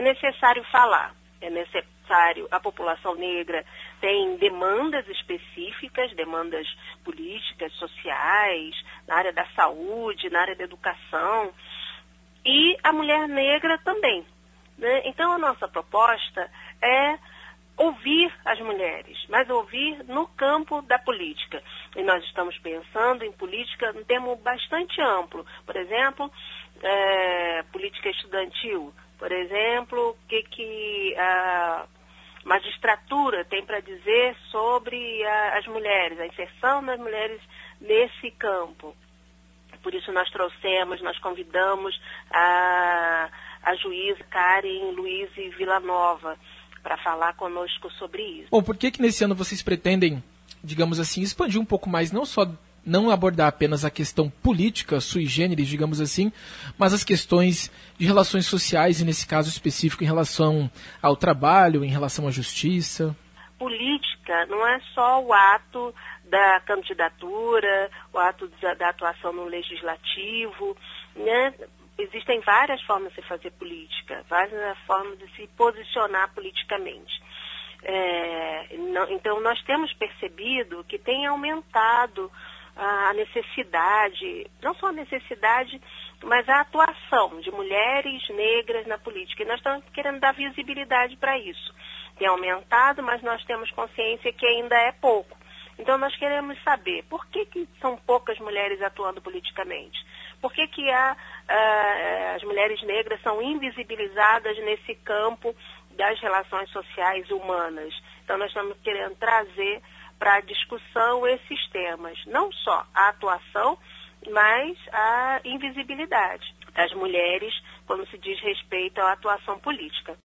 é necessário falar, é necessário, a população negra tem demandas específicas, demandas políticas, sociais, na área da saúde, na área da educação, e a mulher negra também, né? Então a nossa proposta é ouvir as mulheres, mas ouvir no campo da política. E nós estamos pensando em política num termo bastante amplo. Por exemplo, política estudantil. Por exemplo, o que a magistratura tem para dizer sobre as mulheres, a inserção das mulheres nesse campo. Por isso nós convidamos a juíza Karen Luize Villanova para falar conosco sobre isso. Bom, por que nesse ano vocês pretendem, digamos assim, expandir um pouco mais, não abordar apenas a questão política, sui generis, digamos assim, mas as questões de relações sociais, e nesse caso específico em relação ao trabalho, em relação à justiça? Política não é só o ato da candidatura, o ato da atuação no legislativo, né? Existem várias formas de fazer política, várias formas de se posicionar politicamente. Então, nós temos percebido que tem aumentado a necessidade, não só a necessidade, mas a atuação de mulheres negras na política. E nós estamos querendo dar visibilidade para isso. Tem aumentado, mas nós temos consciência que ainda é pouco. Então, nós queremos saber por que são poucas mulheres atuando politicamente. Por que as mulheres negras são invisibilizadas nesse campo das relações sociais humanas? Então, nós estamos querendo trazer para a discussão esses temas. Não só a atuação, mas a invisibilidade das mulheres quando se diz respeito à atuação política.